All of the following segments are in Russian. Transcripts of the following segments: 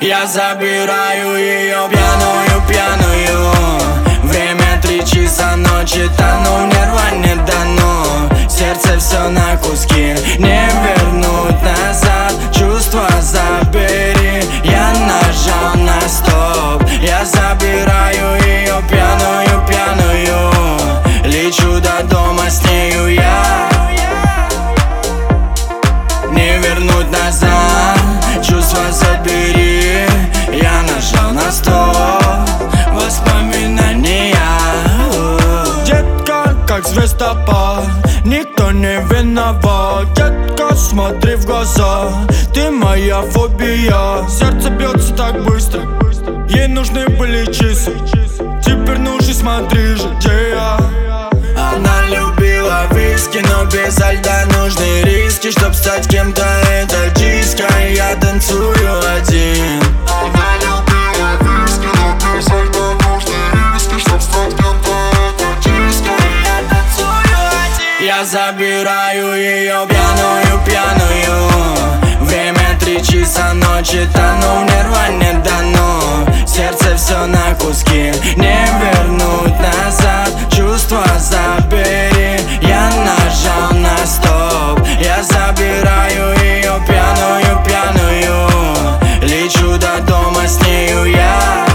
Я забираю ее пьяную. Время 3 часа ночи, тону, в нирване дано. Сердце все на куски, не вернуть назад. Чувства забери, я нажал на стоп. Я забираю ее пьяную. Лечу до дома с нею я. Не вернуть назад, чувства забери. Я нажал на стоп, воспоминания. Детка, как звездопад, никто не виноват. Детка, смотри в глаза, ты моя фобия. Сердце бьется так быстро, ей нужны были часы. Теперь ну же смотри же, где я. Она любила виски, но без льда нужны риски. Чтоб стать кем-то, это диско, я танцую один. Она любила виски, но без льда нужны риски. Чтоб стать кем-то, это диско, я танцую один. Я забираю ее пьяную. Время 3 часа ночи, тону, в нирване дано. Сердце все на куски, не вернуть назад. Чувства забери, я нажал на стоп. Я забираю ее пьяную. Лечу до дома с нею я.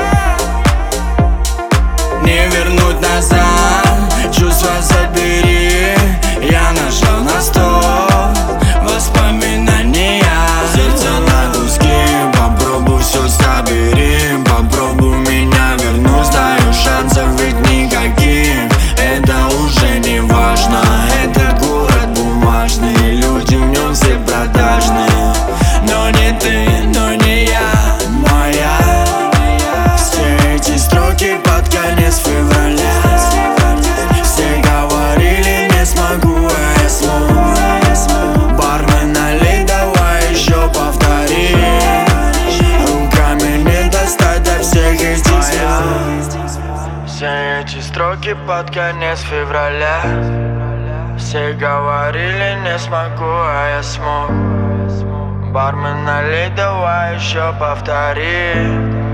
Не вернуть назад, чувства забери. Я нажал на стоп, воспоминания. Сердце на куски, попробуй все собери. Попробуй меня вернуть, знаю, шансов ведь никаких. Это уже не важно, этот город бумажный. Люди в нем все продажные. Но не ты, но не я, моя. Все эти строки под конец февраля. Все говорили, не смогу, а я смог. Бармен, налей, давай еще повтори. Руками не достать до всех из моя. Все эти строки под конец февраля. Все говорили, не смогу, а я смог. Бармен, налей, давай еще повтори.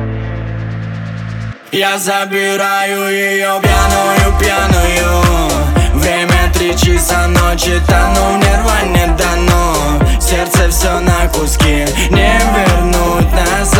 Я забираю ее пьяную. Время 3 часа ночи, тону, в нирване дано. Сердце все на куски, не вернуть назад.